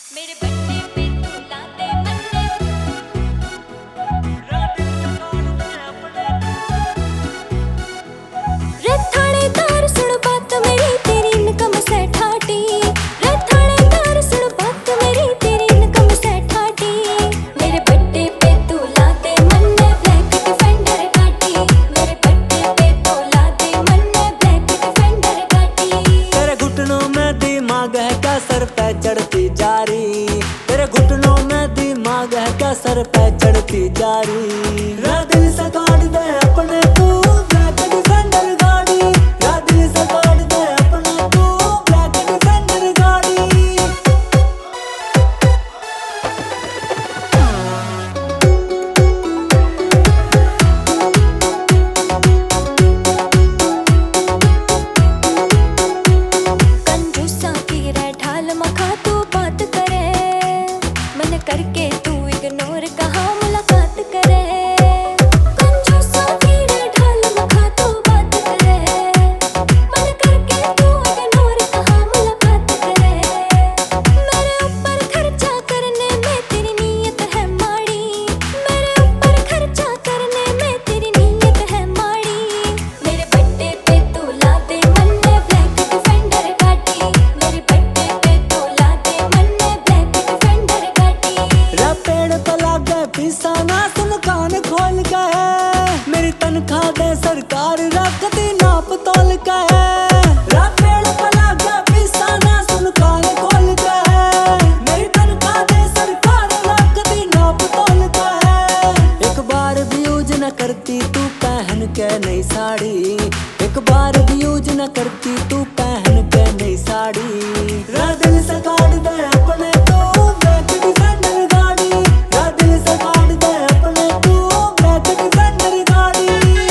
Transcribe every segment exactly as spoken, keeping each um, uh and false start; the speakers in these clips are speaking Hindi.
मेरे बर्थडे पे तू लाते मन्ने रे थानेदार सुन बात मेरी तेरी इनकम से ठाटी रे थानेदार सुन बात मेरी तेरी इनकम से ठाटी मेरे बर्थडे पे तू लाते मन्ने ब्लैक डिफेंडर गाड़ी मेरे बर्थडे पे तू लाते मन्ने ब्लैक डिफेंडर गाड़ी तेरे घुटनों में दिमाग है क्या सर पे चढ़ती जा रही तेरे घुटनों में दिमाग है क्या सर पे चढ़ती जा रही रा दिल से काट दे अपने तू ब्लैक डिफेंडर गाड़ी रा दिल से काट दे अपने तू ब्लैक डिफेंडर गाड़ी कंजूसा की रे ढाल मखा तू बात करे मन करके तू इग्नोर कहा मुलाकात करे कंजूसा की रे ढाल मखा तू बात करे मन करके तू इग्नोर कहा मुलाकात करे मेरे ऊपर खर्चा करने में तेरी नीयत है माड़ी मेरे ऊपर खर्चा करने में तेरी नीयत है माड़ी मेरे बर्थडे पे तू लाते मन्ने ब्लैक डिफेंडर गाड़ी मेरे बर्थडे पे तू लाते मन्ने ब्लैक डिफेंडर गाड़ी रा पेड़ पे लागे पीसा ना सुन कान खोल के मेरी तनख्वाह दे सरकार रखती नाप तोल के रा पेड़ पे लागे पीसा ना सुन कान खोल के मेरी तनख्वाह दे सरकार रखती नाप तोल के एक बार भी यूज न करती तू पहन के नई साड़ी एक बार भी यूज न करती तू पहन के नई साड़ी रा दिल से काट दे अपने तू ब्लैक डिफेंडर गाड़ी रा दिल से काट दे अपने तू ब्लैक डिफेंडर गाड़ी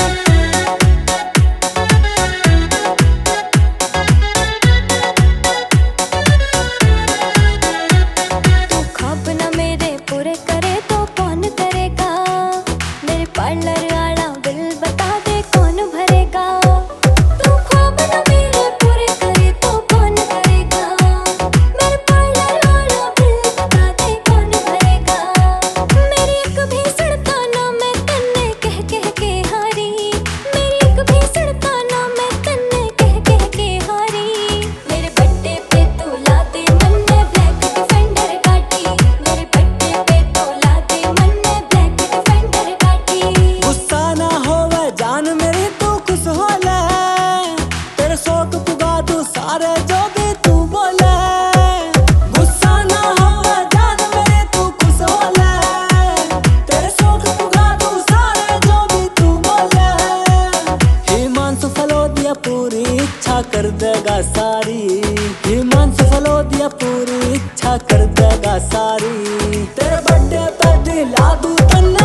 तू ख्वाब न मेरे पूरे करे तो कौन करेगा मेरे पार्लर आला बिल बता दे कौन भरेगा तू ख्वाब न मेरे पूरे करे तो कौन करेगा मेरे पार्लर आला बिल बता दे कौन भरेगा मेरी एक भी सड़ता ना मैं तन्ने कह कह के हारी मेरी एक भी सड़ता ना मैं तन्ने कह कह के हारी मेरे बर्थडे पे तू लाते मन्ने ब्लैक डिफेंडर गाड़ी मेरे बर्थडे पे तू लाते मन्ने ब्लैक डिफेंडर गाड़ी गुस्सा ना होवे जान मेरी तू खुश हो ले तेरे शौक पुगा तू सारे जो भी तू बोले गुस्सा ना होवे जान मेरी तू खुश हो ले तेरे शौक पुगा तू सारे जो भी तू बोले हिमांशु फलोदिया पूरी इच्छा कर देगा सारी हिमांशु फलोदिया पूरी इच्छा कर देगा सारी तेरे बर्थडे पे दिला दूं तन्ने